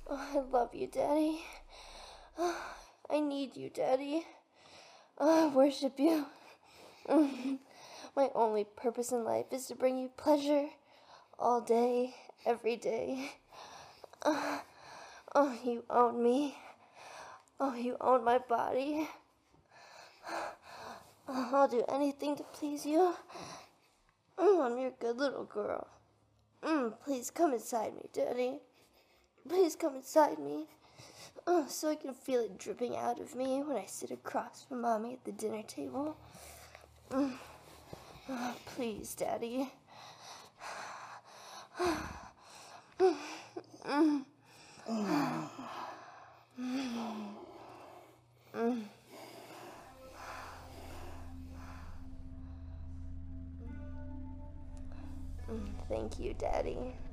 Oh, I love you, Daddy. Oh, I need you, Daddy. Oh, I worship you. My only purpose in life is to bring you pleasure all day, every day. Oh, you own me. Oh, you own my body. Oh, I'll do anything to please you. I'm your good little girl. Please come inside me, Daddy. Please come inside me. So I can feel it dripping out of me when I sit across from Mommy at the dinner table. Please, Daddy. Thank you, Daddy.